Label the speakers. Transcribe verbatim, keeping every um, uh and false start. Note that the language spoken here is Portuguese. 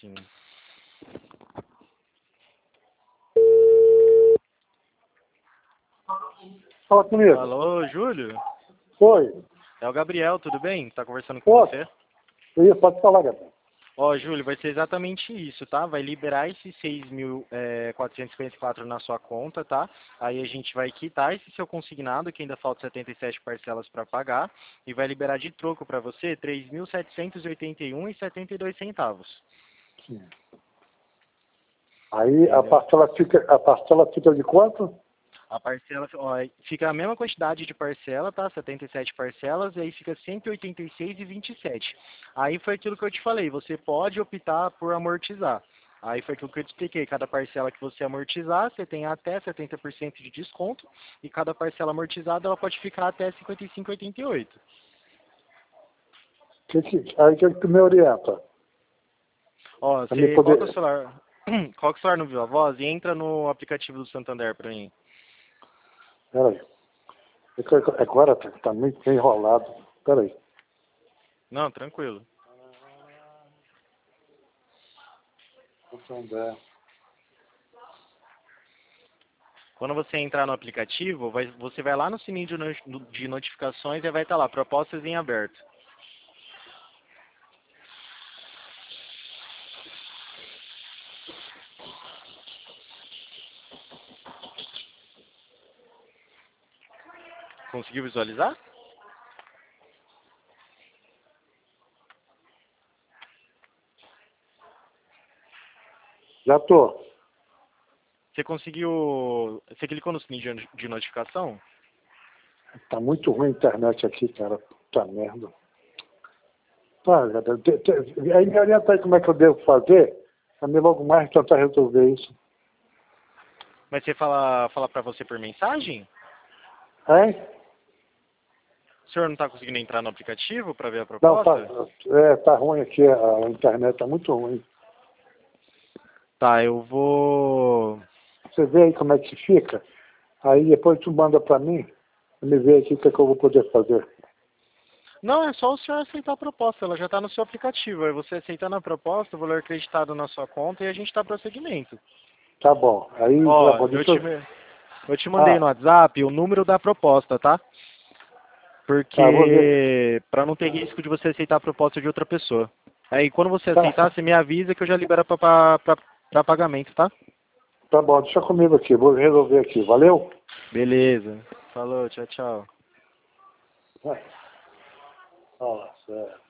Speaker 1: sim.
Speaker 2: Fala comigo.
Speaker 1: Alô, Júlio?
Speaker 2: Oi.
Speaker 1: É o Gabriel, tudo bem? Tá conversando com
Speaker 2: Ô,
Speaker 1: você?
Speaker 2: Oi, pode falar, Gabriel.
Speaker 1: Ó, Júlio, vai ser exatamente isso, tá? Vai liberar esses seis mil quatrocentos e cinquenta e quatro na sua conta, tá? Aí a gente vai quitar esse seu consignado, que ainda falta setenta e sete parcelas para pagar, e vai liberar de troco para você três mil setecentos e oitenta e um reais e setenta e dois centavos.
Speaker 2: Sim. Aí a
Speaker 1: Entendeu?
Speaker 2: parcela fica, a parcela fica de quanto?
Speaker 1: A parcela, ó, fica a mesma quantidade de parcela, tá? setenta e sete parcelas, e aí fica cento e oitenta e seis reais e vinte e sete centavos. Aí foi aquilo que eu te falei, você pode optar por amortizar. Aí foi aquilo que eu te expliquei, cada parcela que você amortizar, você tem até setenta por cento de desconto, e cada parcela amortizada, ela pode ficar até cinquenta e cinco reais e oitenta e oito
Speaker 2: Que que, aí que que me orienta?
Speaker 1: centavos. Ó,
Speaker 2: Pra me
Speaker 1: você coloca o
Speaker 2: poder...
Speaker 1: celular, coloca o celular no Viva Voz e entra no aplicativo do Santander pra mim.
Speaker 2: Peraí. É que agora tá, tá meio enrolado. Peraí.
Speaker 1: Não, tranquilo.
Speaker 2: Santander.
Speaker 1: Quando você entrar no aplicativo, vai- você vai lá no sininho de, no- de notificações e vai estar lá, propostas em aberto. Conseguiu visualizar?
Speaker 2: Já tô.
Speaker 1: Você conseguiu... Você clicou no sininho de, de notificação?
Speaker 2: Tá muito ruim a internet aqui, cara. Puta merda. Tá, Gabriel. te- te- Aí me orienta aí como é que eu devo fazer. Pra mim logo mais tentar resolver isso.
Speaker 1: Mas você fala, fala pra você por mensagem?
Speaker 2: Hein?
Speaker 1: O senhor não está conseguindo entrar no aplicativo para ver a
Speaker 2: Não, tá,
Speaker 1: proposta?
Speaker 2: é, tá ruim aqui, a internet tá muito ruim.
Speaker 1: Tá, eu vou...
Speaker 2: Você vê aí como é que fica, aí depois tu manda pra mim, me vê aqui o que, é que eu vou poder fazer.
Speaker 1: Não, é só o senhor aceitar a proposta, ela já está no seu aplicativo. Aí você aceitando a proposta, o valor acreditado na sua conta e a gente dá prosseguimento.
Speaker 2: Tá bom, aí tá
Speaker 1: Ó,
Speaker 2: bom,
Speaker 1: eu
Speaker 2: deixa
Speaker 1: te,
Speaker 2: eu...
Speaker 1: eu te mandei no
Speaker 2: Ah,
Speaker 1: WhatsApp o número da proposta, tá?
Speaker 2: tá, vou ver.
Speaker 1: Porque para não ter risco de você aceitar a proposta de outra pessoa. Aí quando você aceitar,
Speaker 2: Tá,
Speaker 1: você me avisa que eu já libero para pagamento, tá?
Speaker 2: tá bom, deixa comigo aqui, vou resolver aqui, valeu?
Speaker 1: Beleza. Falou, tchau, tchau.
Speaker 2: Vai. Nossa, é.